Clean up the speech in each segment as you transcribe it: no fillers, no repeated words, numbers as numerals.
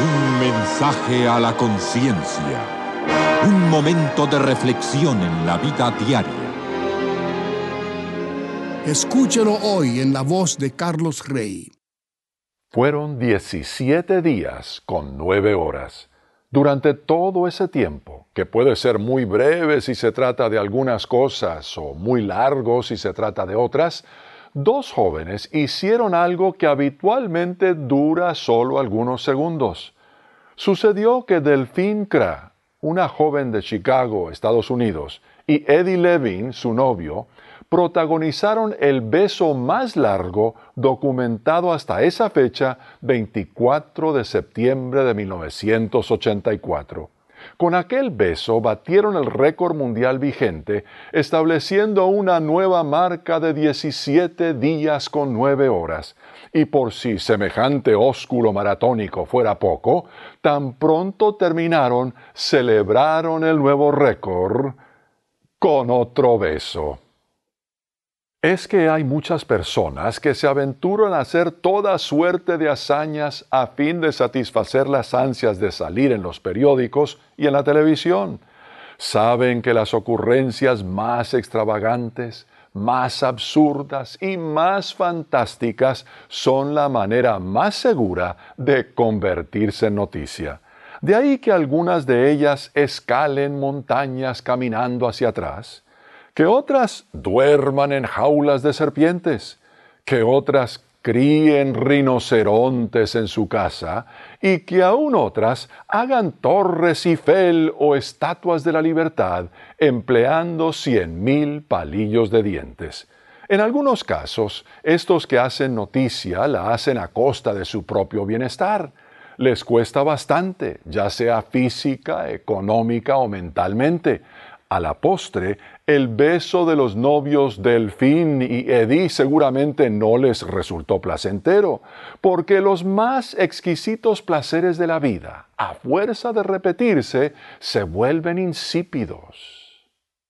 Un mensaje a la conciencia. Un momento de reflexión en la vida diaria. Escúchelo hoy en la voz de Carlos Rey. Fueron 17 días con 9 horas. Durante todo ese tiempo, que puede ser muy breve si se trata de algunas cosas o muy largo si se trata de otras, dos jóvenes hicieron algo que habitualmente dura solo algunos segundos. Sucedió que Delphine Cra, una joven de Chicago, Estados Unidos, y Eddie Levine, su novio, protagonizaron el beso más largo documentado hasta esa fecha, 24 de septiembre de 1984. Con aquel beso batieron el récord mundial vigente, estableciendo una nueva marca de 17 días con 9 horas. Y por si semejante ósculo maratónico fuera poco, tan pronto terminaron, celebraron el nuevo récord con otro beso. Es que hay muchas personas que se aventuran a hacer toda suerte de hazañas a fin de satisfacer las ansias de salir en los periódicos y en la televisión. Saben que las ocurrencias más extravagantes, más absurdas y más fantásticas son la manera más segura de convertirse en noticia. De ahí que algunas de ellas escalen montañas caminando hacia atrás, que otras duerman en jaulas de serpientes, que otras críen rinocerontes en su casa y que aún otras hagan torres Eiffel o estatuas de la libertad empleando 100,000 palillos de dientes. En algunos casos, estos que hacen noticia la hacen a costa de su propio bienestar. Les cuesta bastante, ya sea física, económica o mentalmente. A la postre, el beso de los novios Delphine y Eddie seguramente no les resultó placentero, porque los más exquisitos placeres de la vida, a fuerza de repetirse, se vuelven insípidos.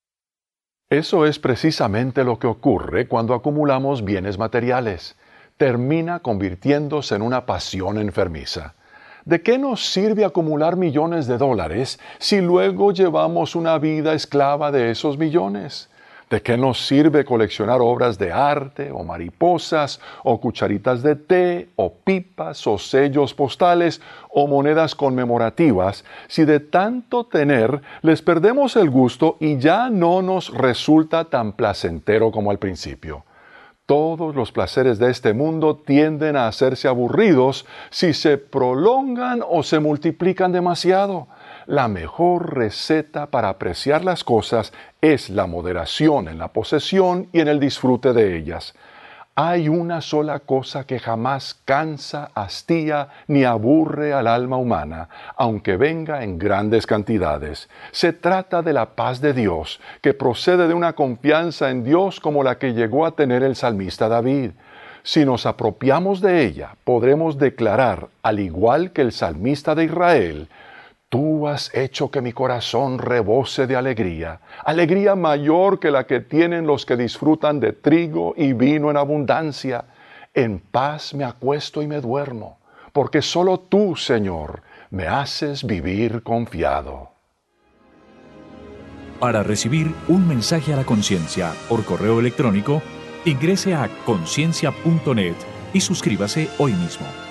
Eso es precisamente lo que ocurre cuando acumulamos bienes materiales. Termina convirtiéndose en una pasión enfermiza. ¿De qué nos sirve acumular millones de dólares si luego llevamos una vida esclava de esos millones? ¿De qué nos sirve coleccionar obras de arte, o mariposas, o cucharitas de té, o pipas, o sellos postales, o monedas conmemorativas, si de tanto tener les perdemos el gusto y ya no nos resulta tan placentero como al principio? Todos los placeres de este mundo tienden a hacerse aburridos si se prolongan o se multiplican demasiado. La mejor receta para apreciar las cosas es la moderación en la posesión y en el disfrute de ellas. Hay una sola cosa que jamás cansa, hastía ni aburre al alma humana, aunque venga en grandes cantidades. Se trata de la paz de Dios, que procede de una confianza en Dios como la que llegó a tener el salmista David. Si nos apropiamos de ella, podremos declarar, al igual que el salmista de Israel: Tú has hecho que mi corazón rebose de alegría, alegría mayor que la que tienen los que disfrutan de trigo y vino en abundancia. En paz me acuesto y me duermo, porque solo tú, Señor, me haces vivir confiado. Para recibir un mensaje a la conciencia por correo electrónico, ingrese a conciencia.net y suscríbase hoy mismo.